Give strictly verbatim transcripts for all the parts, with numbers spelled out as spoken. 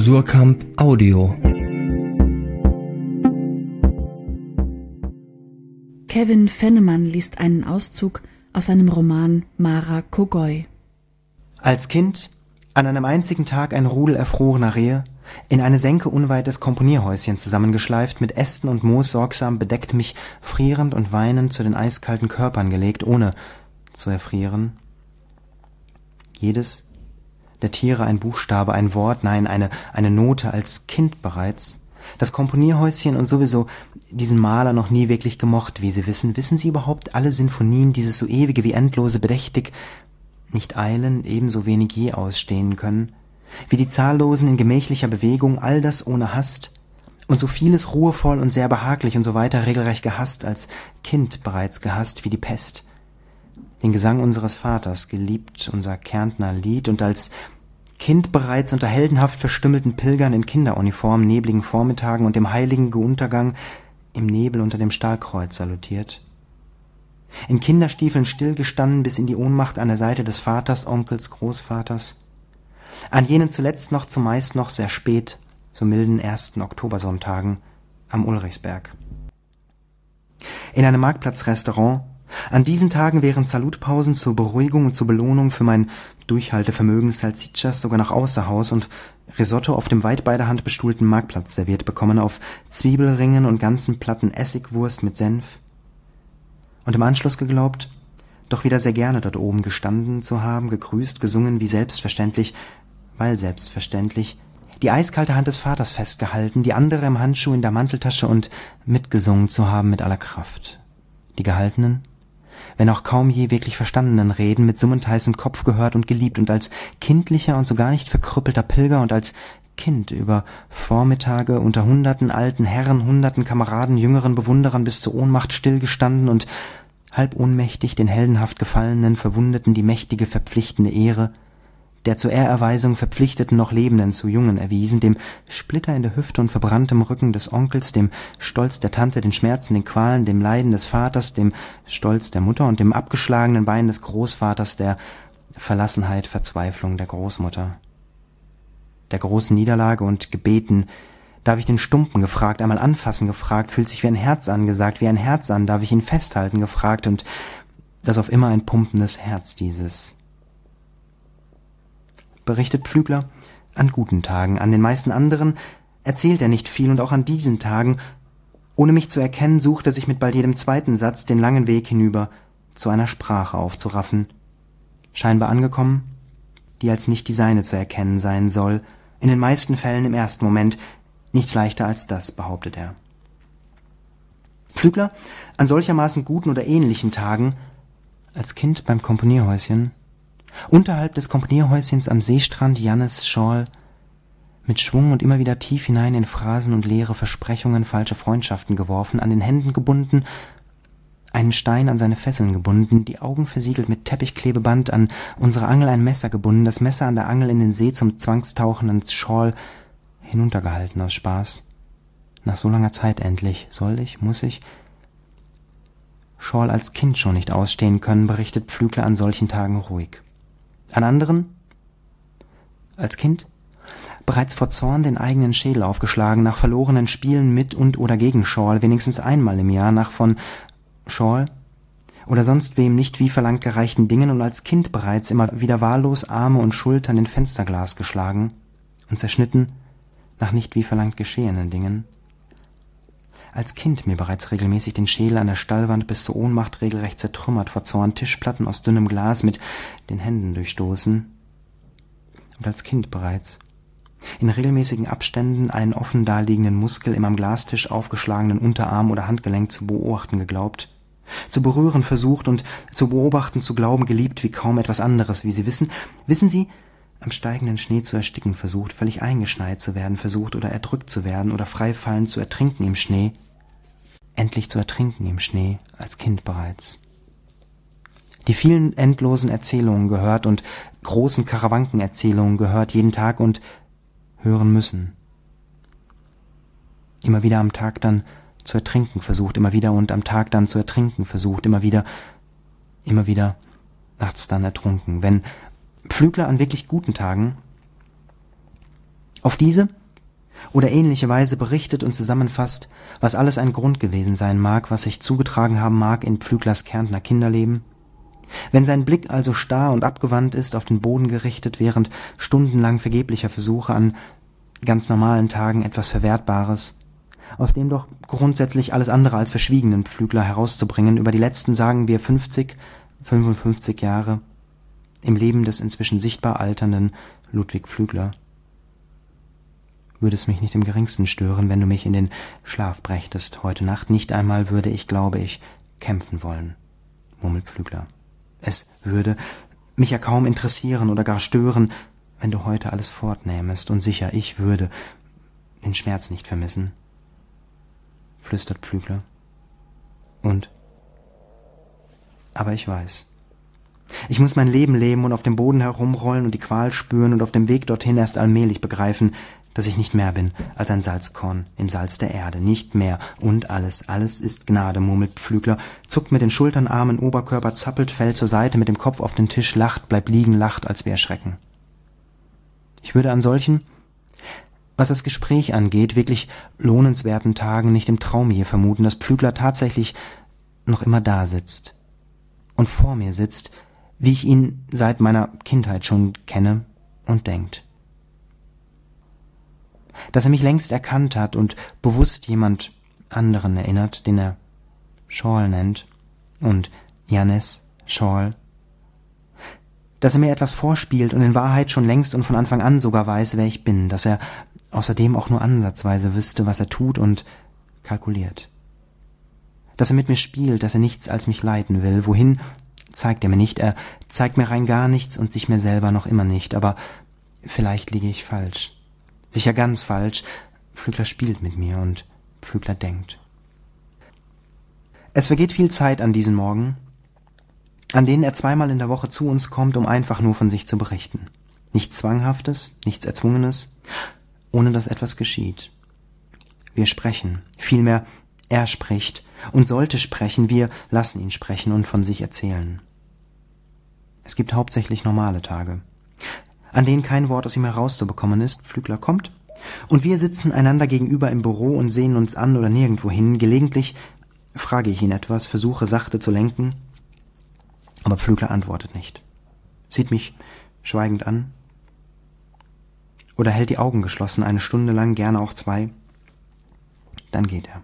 Surkamp Audio. Kevin Fennemann liest einen Auszug aus seinem Roman Mara Kogoi. Als Kind, an einem einzigen Tag ein Rudel erfrorener Rehe, in eine Senke unweit des Komponierhäuschen zusammengeschleift, mit Ästen und Moos sorgsam bedeckt, mich frierend und weinend zu den eiskalten Körpern gelegt, ohne zu erfrieren. Jedes der Tiere ein Buchstabe, ein Wort, nein, eine, eine Note, als Kind bereits. Das Komponierhäuschen und sowieso diesen Maler noch nie wirklich gemocht, wie Sie wissen. Wissen Sie überhaupt alle Sinfonien, dieses so ewige wie endlose bedächtig, nicht eilen, ebenso wenig je ausstehen können? Wie die zahllosen in gemächlicher Bewegung, all das ohne Hast, und so vieles ruhevoll und sehr behaglich und so weiter, regelrecht gehasst, als Kind bereits gehasst wie die Pest. Den Gesang unseres Vaters, geliebt unser Kärntner Lied, und als Kind bereits unter heldenhaft verstümmelten Pilgern in Kinderuniform, nebligen Vormittagen und dem heiligen Untergang im Nebel unter dem Stahlkreuz salutiert. In Kinderstiefeln stillgestanden bis in die Ohnmacht an der Seite des Vaters, Onkels, Großvaters. An jenen zuletzt noch, zumeist noch sehr spät, so milden ersten Oktobersonntagen am Ulrichsberg. In einem Marktplatzrestaurant, an diesen Tagen während Salutpausen zur Beruhigung und zur Belohnung für mein Durchhaltevermögen Salsiccias sogar nach Außerhaus und Risotto auf dem weit bei der Hand bestuhlten Marktplatz serviert bekommen, auf Zwiebelringen und ganzen Platten Essigwurst mit Senf. Und im Anschluss geglaubt, doch wieder sehr gerne dort oben gestanden zu haben, gegrüßt, gesungen, wie selbstverständlich, weil selbstverständlich, die eiskalte Hand des Vaters festgehalten, die andere im Handschuh in der Manteltasche und mitgesungen zu haben mit aller Kraft. Die gehaltenen, wenn auch kaum je wirklich verstandenen Reden mit summend heißem Kopf gehört und geliebt und als kindlicher und so gar nicht verkrüppelter Pilger und als Kind über Vormittage unter hunderten alten Herren, hunderten Kameraden, jüngeren Bewunderern bis zur Ohnmacht stillgestanden und halb ohnmächtig den heldenhaft Gefallenen, Verwundeten die mächtige, verpflichtende Ehre der zur Ehrerweisung verpflichteten noch Lebenden zu Jungen erwiesen, dem Splitter in der Hüfte und verbranntem Rücken des Onkels, dem Stolz der Tante, den Schmerzen, den Qualen, dem Leiden des Vaters, dem Stolz der Mutter und dem abgeschlagenen Bein des Großvaters, der Verlassenheit, Verzweiflung der Großmutter. Der großen Niederlage und gebeten, darf ich den Stumpen gefragt, einmal anfassen gefragt, fühlt sich wie ein Herz angesagt, wie ein Herz an, darf ich ihn festhalten gefragt, und das auf immer ein pumpendes Herz dieses. Berichtet Pflügler, an guten Tagen, an den meisten anderen erzählt er nicht viel, und auch an diesen Tagen, ohne mich zu erkennen, sucht er sich mit bald jedem zweiten Satz den langen Weg hinüber zu einer Sprache aufzuraffen, scheinbar angekommen, die als nicht die seine zu erkennen sein soll, in den meisten Fällen im ersten Moment, nichts leichter als das, behauptet er. Pflügler, an solchermaßen guten oder ähnlichen Tagen, als Kind beim Komponierhäuschen, unterhalb des Komponierhäuschens am Seestrand Jannes Schorl, mit Schwung und immer wieder tief hinein in Phrasen und leere Versprechungen, falsche Freundschaften geworfen, an den Händen gebunden, einen Stein an seine Fesseln gebunden, die Augen versiegelt mit Teppichklebeband, an unsere Angel ein Messer gebunden, das Messer an der Angel in den See zum Zwangstauchen ans Schorl hinuntergehalten aus Spaß. Nach so langer Zeit endlich, soll ich, muss ich Schorl als Kind schon nicht ausstehen können, berichtet Pflügler an solchen Tagen ruhig. An anderen, als Kind, bereits vor Zorn den eigenen Schädel aufgeschlagen, nach verlorenen Spielen mit und oder gegen Schorl, wenigstens einmal im Jahr, nach von Schorl oder sonst wem nicht wie verlangt gereichten Dingen, und als Kind bereits immer wieder wahllos Arme und Schultern in Fensterglas geschlagen und zerschnitten nach nicht wie verlangt geschehenen Dingen. Als Kind mir bereits regelmäßig den Schädel an der Stallwand bis zur Ohnmacht regelrecht zertrümmert, vor Zorn Tischplatten aus dünnem Glas mit den Händen durchstoßen. Und als Kind bereits in regelmäßigen Abständen einen offen daliegenden Muskel im am Glastisch aufgeschlagenen Unterarm oder Handgelenk zu beobachten geglaubt, zu berühren versucht und zu beobachten zu glauben geliebt wie kaum etwas anderes, wie Sie wissen. Wissen Sie, am steigenden Schnee zu ersticken versucht, völlig eingeschneit zu werden versucht oder erdrückt zu werden oder freifallend zu ertrinken im Schnee, endlich zu ertrinken im Schnee, als Kind bereits. Die vielen endlosen Erzählungen gehört und großen Karawankenerzählungen gehört jeden Tag und hören müssen. Immer wieder am Tag dann zu ertrinken versucht, immer wieder und am Tag dann zu ertrinken versucht, immer wieder, immer wieder nachts dann ertrunken. Wenn Pflügler an wirklich guten Tagen Auf diese oder ähnliche Weise berichtet und zusammenfasst, was alles ein Grund gewesen sein mag, was sich zugetragen haben mag in Pflüglers Kärntner Kinderleben. Wenn sein Blick also starr und abgewandt ist, auf den Boden gerichtet, während stundenlang vergeblicher Versuche an ganz normalen Tagen etwas Verwertbares, aus dem doch grundsätzlich alles andere als verschwiegenen Pflügler herauszubringen, über die letzten, sagen wir, fünfzig, fünfundfünfzig Jahre im Leben des inzwischen sichtbar alternden Ludwig Pflügler. Würde es mich nicht im geringsten stören, wenn du mich in den Schlaf brächtest heute Nacht. Nicht einmal würde ich, glaube ich, kämpfen wollen, murmelt Pflügler. Es würde mich ja kaum interessieren oder gar stören, wenn du heute alles fortnähmest, und sicher, ich würde den Schmerz nicht vermissen, flüstert Pflügler. Und? Aber ich weiß. Ich muss mein Leben leben und auf dem Boden herumrollen und die Qual spüren und auf dem Weg dorthin erst allmählich begreifen, dass ich nicht mehr bin als ein Salzkorn im Salz der Erde, nicht mehr. Und alles, alles ist Gnade, murmelt Pflügler, zuckt mit den Schultern, Armen, Oberkörper, zappelt, fällt zur Seite, mit dem Kopf auf den Tisch, lacht, bleibt liegen, lacht, als wir erschrecken. Ich würde an solchen, was das Gespräch angeht, wirklich lohnenswerten Tagen nicht im Traum je vermuten, dass Pflügler tatsächlich noch immer da sitzt und vor mir sitzt, wie ich ihn seit meiner Kindheit schon kenne und denkt. Dass er mich längst erkannt hat und bewusst jemand anderen erinnert, den er Schorl nennt, und Jannes Schorl. Dass er mir etwas vorspielt und in Wahrheit schon längst und von Anfang an sogar weiß, wer ich bin, dass er außerdem auch nur ansatzweise wüsste, was er tut und kalkuliert. Dass er mit mir spielt, dass er nichts als mich leiten will. Wohin, zeigt er mir nicht, er zeigt mir rein gar nichts und sich mir selber noch immer nicht, aber vielleicht liege ich falsch. Sicher ganz falsch. Pflügler spielt mit mir und Pflügler denkt. Es vergeht viel Zeit an diesen Morgen, an denen er zweimal in der Woche zu uns kommt, um einfach nur von sich zu berichten. Nichts Zwanghaftes, nichts Erzwungenes, ohne dass etwas geschieht. Wir sprechen, vielmehr er spricht und sollte sprechen, wir lassen ihn sprechen und von sich erzählen. Es gibt hauptsächlich normale Tage, an denen kein Wort aus ihm herauszubekommen ist. Pflügler kommt, und wir sitzen einander gegenüber im Büro und sehen uns an oder nirgendwo hin. Gelegentlich frage ich ihn etwas, versuche sachte zu lenken, aber Pflügler antwortet nicht, sieht mich schweigend an oder hält die Augen geschlossen, eine Stunde lang, gerne auch zwei. Dann geht er.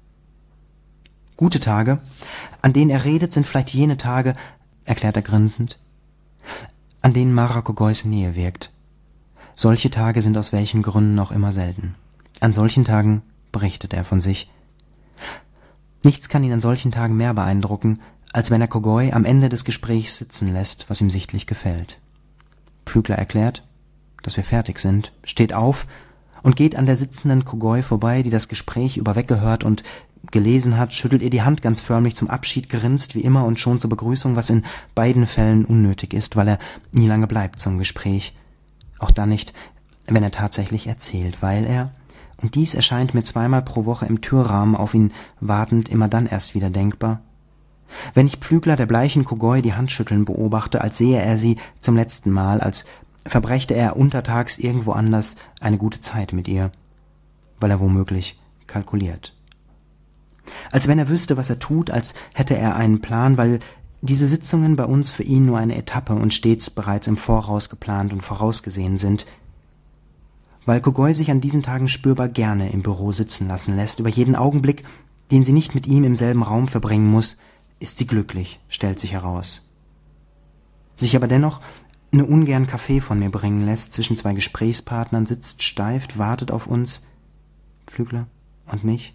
Gute Tage, an denen er redet, sind vielleicht jene Tage, erklärt er grinsend, an denen Mara Kogois Nähe wirkt. Solche Tage sind aus welchen Gründen auch immer selten. An solchen Tagen berichtet er von sich. Nichts kann ihn an solchen Tagen mehr beeindrucken, als wenn er Kogoi am Ende des Gesprächs sitzen lässt, was ihm sichtlich gefällt. Pflügler erklärt, dass wir fertig sind, steht auf und geht an der sitzenden Kogoi vorbei, die das Gespräch über weggehört und gelesen hat, schüttelt ihr die Hand ganz förmlich zum Abschied, grinst wie immer und schon zur Begrüßung, was in beiden Fällen unnötig ist, weil er nie lange bleibt zum Gespräch. Auch dann nicht, wenn er tatsächlich erzählt, weil er, und dies erscheint mir zweimal pro Woche im Türrahmen auf ihn wartend immer dann erst wieder denkbar, wenn ich Pflügler der bleichen Kogoi die Hand schütteln beobachte, als sehe er sie zum letzten Mal, als verbrächte er untertags irgendwo anders eine gute Zeit mit ihr, weil er womöglich kalkuliert. Als wenn er wüsste, was er tut, als hätte er einen Plan, weil diese Sitzungen bei uns für ihn nur eine Etappe und stets bereits im Voraus geplant und vorausgesehen sind, weil Kogoi sich an diesen Tagen spürbar gerne im Büro sitzen lassen lässt. Über jeden Augenblick, den sie nicht mit ihm im selben Raum verbringen muss, ist sie glücklich, stellt sich heraus. Sich aber dennoch nur ungern Kaffee von mir bringen lässt, zwischen zwei Gesprächspartnern sitzt, steift, wartet auf uns, Pflügler und mich.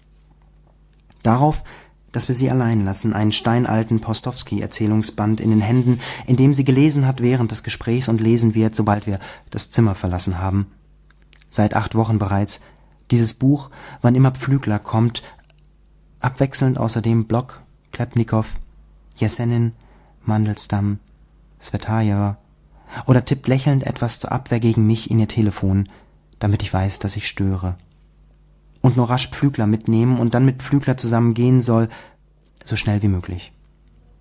Darauf, dass wir sie allein lassen, einen steinalten Postowski-Erzählungsband in den Händen, in dem sie gelesen hat während des Gesprächs und lesen wird, sobald wir das Zimmer verlassen haben. Seit acht Wochen bereits. Dieses Buch, wann immer Pflügler kommt, abwechselnd außerdem Block, Klepnikow, Jesenin, Mandelstam, Svetajewa, oder tippt lächelnd etwas zur Abwehr gegen mich in ihr Telefon, damit ich weiß, dass ich störe. Und nur rasch Pflügler mitnehmen und dann mit Pflügler zusammen gehen soll, so schnell wie möglich.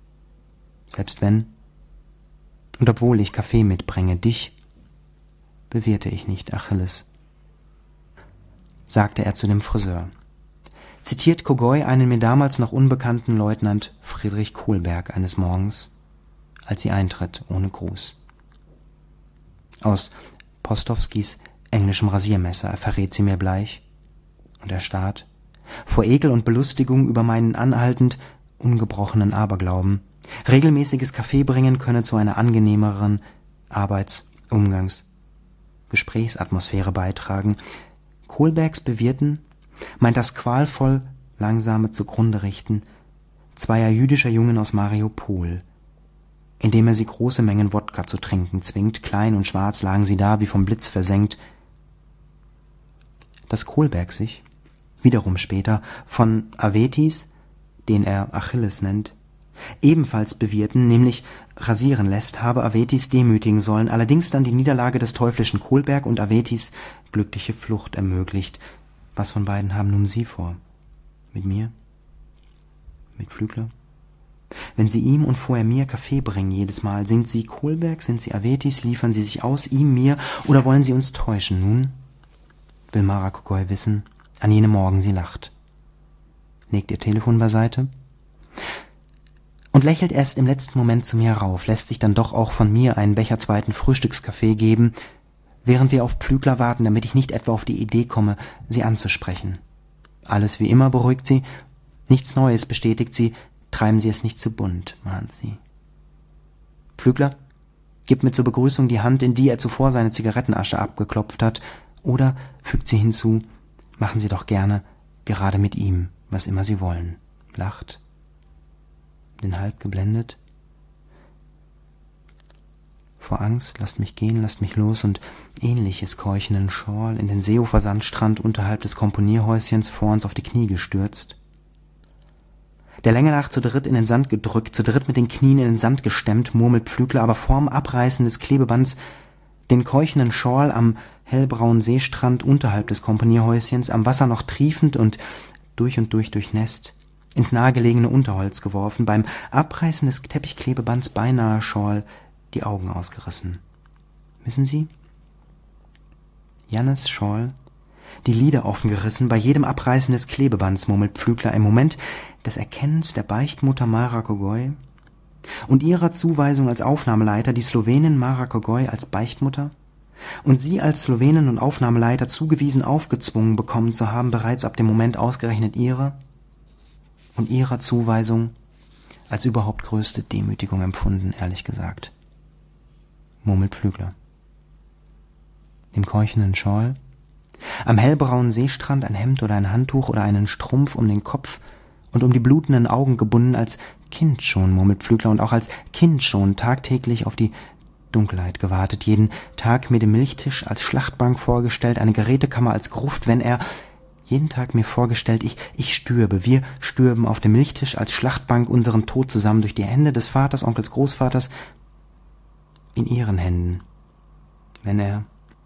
Selbst wenn, und obwohl ich Kaffee mitbringe, dich, bewirte ich nicht Achilles, sagte er zu dem Friseur. Zitiert Kogoy einen mir damals noch unbekannten Leutnant Friedrich Kohlberg eines Morgens, als sie eintritt, ohne Gruß. Aus Postowskis englischem Rasiermesser verrät sie mir bleich, und erstarrt, vor Ekel und Belustigung über meinen anhaltend ungebrochenen Aberglauben, regelmäßiges Kaffee bringen könne zu einer angenehmeren Arbeits-, Umgangs-, Gesprächsatmosphäre beitragen. Kohlbergs Bewirten meint das qualvoll langsame zugrunde richten zweier jüdischer Jungen aus Mariupol, indem er sie große Mengen Wodka zu trinken zwingt. Klein und schwarz lagen sie da, wie vom Blitz versenkt. Dass Kohlberg sich, wiederum später, von Avetis, den er Achilles nennt, ebenfalls bewirten, nämlich rasieren lässt, habe Avetis demütigen sollen, allerdings dann die Niederlage des teuflischen Kohlberg und Avetis glückliche Flucht ermöglicht. Was von beiden haben nun Sie vor? Mit mir? Mit Pflügler? Wenn Sie ihm und vorher mir Kaffee bringen jedes Mal, sind Sie Kohlberg, sind Sie Avetis, liefern Sie sich aus, ihm, mir, oder wollen Sie uns täuschen? Nun will Mara Kogoy wissen. An jenem Morgen sie lacht, legt ihr Telefon beiseite und lächelt erst im letzten Moment zu mir herauf, lässt sich dann doch auch von mir einen Becher zweiten Frühstückskaffee geben, während wir auf Pflügler warten, damit ich nicht etwa auf die Idee komme, sie anzusprechen. Alles wie immer, beruhigt sie, nichts Neues, bestätigt sie, treiben Sie es nicht zu bunt, mahnt sie. Pflügler gibt mir zur Begrüßung die Hand, in die er zuvor seine Zigarettenasche abgeklopft hat, oder, fügt sie hinzu, machen Sie doch gerne, gerade mit ihm, was immer Sie wollen, lacht, den halb geblendet. Vor Angst, lasst mich gehen, lasst mich los und ähnliches keuchenden Schorl in den Seeufer-Sandstrand unterhalb des Komponierhäuschens vor uns auf die Knie gestürzt. Der Länge nach zu dritt in den Sand gedrückt, zu dritt mit den Knien in den Sand gestemmt, murmelt Pflügler, aber vorm Abreißen des Klebebands den keuchenden Schorl am hellbraunen Seestrand unterhalb des Komponierhäuschens, am Wasser noch triefend und durch und durch durchnässt, ins nahegelegene Unterholz geworfen, beim Abreißen des Teppichklebebands beinahe Schorl die Augen ausgerissen. Wissen Sie? Jannes Schorl, die Lider offen gerissen, bei jedem Abreißen des Klebebands, murmelt Pflügler, im Moment des Erkennens der Beichtmutter Mara Kogoy und ihrer Zuweisung als Aufnahmeleiter, die Slowenin Mara Kogoy als Beichtmutter und sie als Slowenin und Aufnahmeleiter zugewiesen aufgezwungen bekommen zu haben, bereits ab dem Moment ausgerechnet ihrer und ihrer Zuweisung als überhaupt größte Demütigung empfunden, ehrlich gesagt, murmelt Pflügler. Dem keuchenden Schorl, am hellbraunen Seestrand ein Hemd oder ein Handtuch oder einen Strumpf um den Kopf und um die blutenden Augen gebunden, als Kind schon, murmelt Pflügler, und auch als Kind schon tagtäglich auf die Dunkelheit gewartet, jeden Tag mir den Milchtisch als Schlachtbank vorgestellt, eine Gerätekammer als Gruft, wenn er, jeden Tag mir vorgestellt, ich, ich stürbe, wir stürben auf dem Milchtisch als Schlachtbank unseren Tod zusammen durch die Hände des Vaters, Onkels, Großvaters, in ihren Händen, wenn er,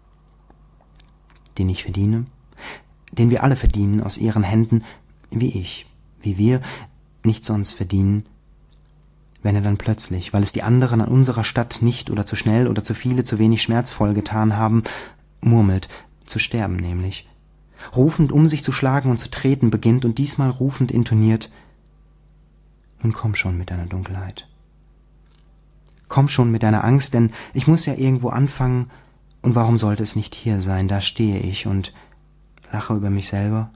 den ich verdiene, den wir alle verdienen, aus ihren Händen, wie ich, wie wir, nicht sonst verdienen, wenn er dann plötzlich, weil es die anderen an unserer Stadt nicht oder zu schnell oder zu viele, zu wenig schmerzvoll getan haben, murmelt, zu sterben nämlich, rufend um sich zu schlagen und zu treten beginnt und diesmal rufend intoniert, nun komm schon mit deiner Dunkelheit. Komm schon mit deiner Angst, denn ich muss ja irgendwo anfangen, und warum sollte es nicht hier sein? Da stehe ich und lache über mich selber.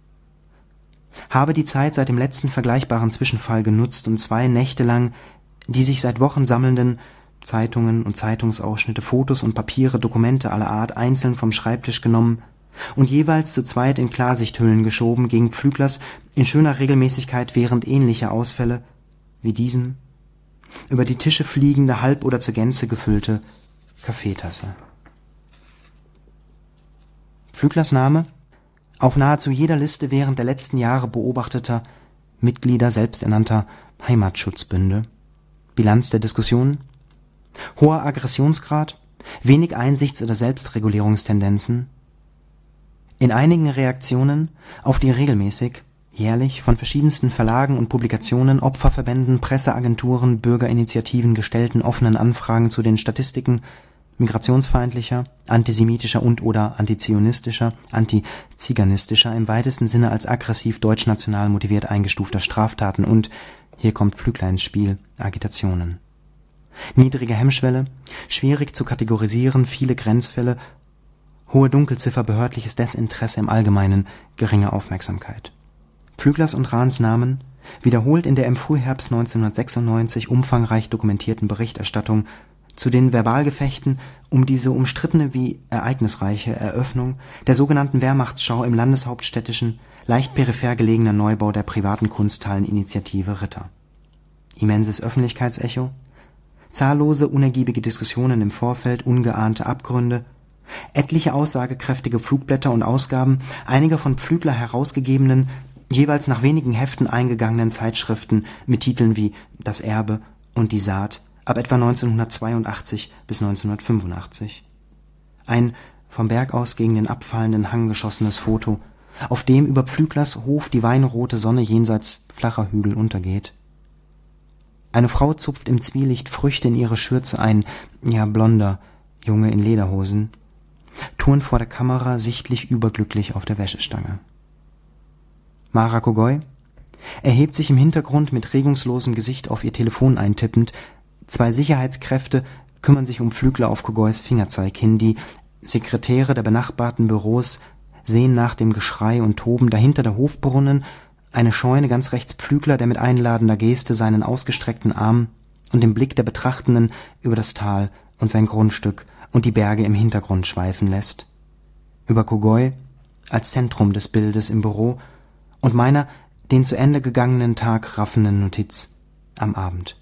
Habe die Zeit seit dem letzten vergleichbaren Zwischenfall genutzt und zwei Nächte lang die sich seit Wochen sammelnden Zeitungen und Zeitungsausschnitte, Fotos und Papiere, Dokumente aller Art einzeln vom Schreibtisch genommen und jeweils zu zweit in Klarsichthüllen geschoben gegen Pflüglers in schöner Regelmäßigkeit während ähnlicher Ausfälle wie diesem über die Tische fliegende, halb oder zur Gänze gefüllte Kaffeetasse. Pflüglers Name auf nahezu jeder Liste während der letzten Jahre beobachteter Mitglieder selbsternannter Heimatschutzbünde. Bilanz der Diskussionen: hoher Aggressionsgrad, wenig Einsichts- oder Selbstregulierungstendenzen. In einigen Reaktionen auf die regelmäßig, jährlich von verschiedensten Verlagen und Publikationen, Opferverbänden, Presseagenturen, Bürgerinitiativen gestellten offenen Anfragen zu den Statistiken migrationsfeindlicher, antisemitischer und oder antizionistischer, antiziganistischer, im weitesten Sinne als aggressiv deutschnational motiviert eingestufter Straftaten und, hier kommt Pflügler ins Spiel, Agitationen. Niedrige Hemmschwelle, schwierig zu kategorisieren, viele Grenzfälle, hohe Dunkelziffer, behördliches Desinteresse im Allgemeinen, geringe Aufmerksamkeit. Pflüglers und Rahns Namen, wiederholt in der im Frühherbst neunzehnhundertsechsundneunzig umfangreich dokumentierten Berichterstattung zu den Verbalgefechten um diese umstrittene wie ereignisreiche Eröffnung der sogenannten Wehrmachtsschau im landeshauptstädtischen, leicht peripher gelegener Neubau der privaten Kunsthallen-Initiative Ritter. Immenses Öffentlichkeitsecho, zahllose unergiebige Diskussionen im Vorfeld, ungeahnte Abgründe, etliche aussagekräftige Flugblätter und Ausgaben einiger von Pflügler herausgegebenen, jeweils nach wenigen Heften eingegangenen Zeitschriften mit Titeln wie Das Erbe und Die Saat ab etwa neunzehnhundertzweiundachtzig bis neunzehnhundertfünfundachtzig. Ein vom Berg aus gegen den abfallenden Hang geschossenes Foto, auf dem über Pflüglers Hof die weinrote Sonne jenseits flacher Hügel untergeht. Eine Frau zupft im Zwielicht Früchte in ihre Schürze, ein, ja blonder, Junge in Lederhosen, turnt vor der Kamera sichtlich überglücklich auf der Wäschestange. Mara Kogoy erhebt sich im Hintergrund mit regungslosem Gesicht auf ihr Telefon eintippend. Zwei Sicherheitskräfte kümmern sich um Pflügler auf Kogoys Fingerzeig hin. Die Sekretäre der benachbarten Büros sehen nach dem Geschrei und Toben. Dahinter der Hofbrunnen, eine Scheune, ganz rechts Pflügler, der mit einladender Geste seinen ausgestreckten Arm und dem Blick der Betrachtenden über das Tal und sein Grundstück und die Berge im Hintergrund schweifen lässt. Über Kogoy als Zentrum des Bildes im Büro und meiner den zu Ende gegangenen Tag raffenden Notiz am Abend.